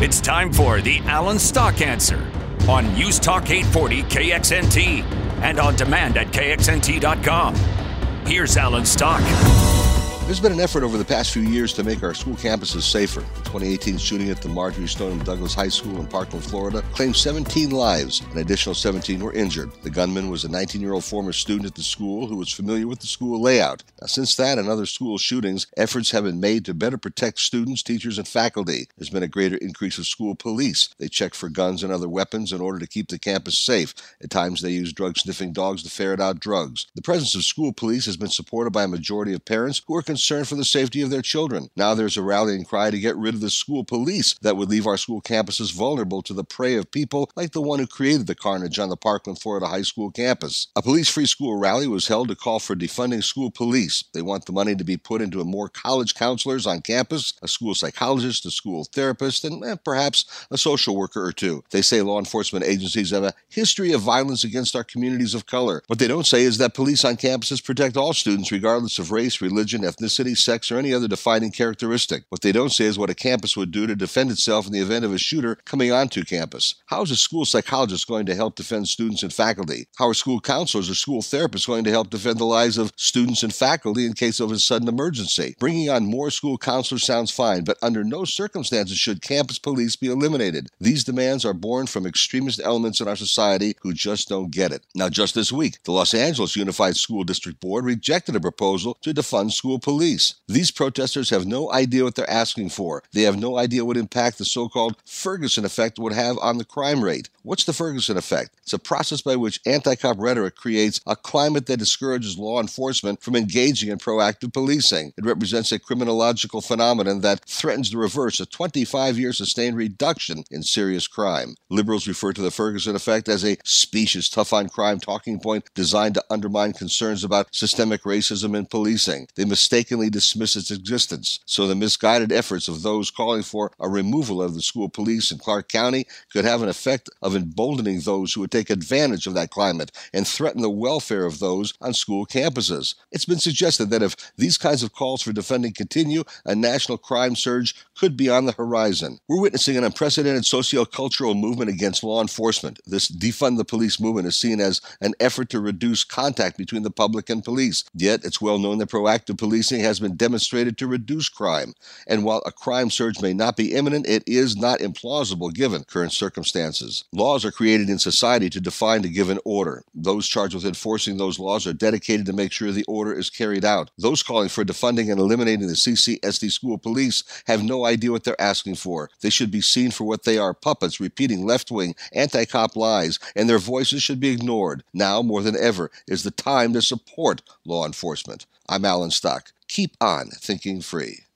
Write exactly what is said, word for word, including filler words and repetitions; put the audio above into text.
It's time for the Alan Stock Answer on News Talk eight forty K X N T and on demand at K X N T dot com. Here's Alan Stock. There's been an effort over the past few years to make our school campuses safer. The twenty eighteen shooting at the Marjory Stoneman Douglas High School in Parkland, Florida, claimed seventeen lives. An additional seventeen were injured. The gunman was a nineteen-year-old former student at the school who was familiar with the school layout. Now, since that and other school shootings, efforts have been made to better protect students, teachers, and faculty. There's been a greater increase of school police. They check for guns and other weapons in order to keep the campus safe. At times, they use drug-sniffing dogs to ferret out drugs. The presence of school police has been supported by a majority of parents who are concerned for the safety of their children. Now there's a rallying cry to get rid of the school police that would leave our school campuses vulnerable to the prey of people like the one who created the carnage on the Parkland, Florida High School campus. A police-free school rally was held to call for defunding school police. They want the money to be put into more college counselors on campus, a school psychologist, a school therapist, and eh, perhaps a social worker or two. They say law enforcement agencies have a history of violence against our communities of color. What they don't say is that police on campuses protect all students regardless of race, religion, ethnicity, sex, or any other defining characteristic. What they don't say is what a campus would do to defend itself in the event of a shooter coming onto campus. How is a school psychologist going to help defend students and faculty? How are school counselors or school therapists going to help defend the lives of students and faculty in case of a sudden emergency? Bringing on more school counselors sounds fine, but under no circumstances should campus police be eliminated. These demands are born from extremist elements in our society who just don't get it. Now, just this week, the Los Angeles Unified School District Board rejected a proposal to defund school police. These protesters have no idea what they're asking for. They have no idea what impact the so-called Ferguson effect would have on the crime rate. What's the Ferguson effect? It's a process by which anti-cop rhetoric creates a climate that discourages law enforcement from engaging in proactive policing. It represents a criminological phenomenon that threatens to reverse a twenty-five-year sustained reduction in serious crime. Liberals refer to the Ferguson effect as a specious, tough-on-crime talking point designed to undermine concerns about systemic racism in policing. They mistakenly dismiss its existence. So the misguided efforts of those calling for a removal of the school police in Clark County could have an effect of emboldening those who would take advantage of that climate and threaten the welfare of those on school campuses. It's been suggested that if these kinds of calls for defending continue, a national crime surge could be on the horizon. We're witnessing an unprecedented socio-cultural movement against law enforcement. This defund the police movement is seen as an effort to reduce contact between the public and police. Yet it's well known that proactive policing has been demonstrated to reduce crime. And while a crime surge may not be imminent, it is not implausible given current circumstances. Laws are created in society to define a given order. Those charged with enforcing those laws are dedicated to make sure the order is carried out. Those calling for defunding and eliminating the C C S D school police have no idea what they're asking for. They should be seen for what they are, puppets repeating left-wing, anti-cop lies, and their voices should be ignored. Now, more than ever, is the time to support law enforcement. I'm Alan Stock. Keep on thinking free.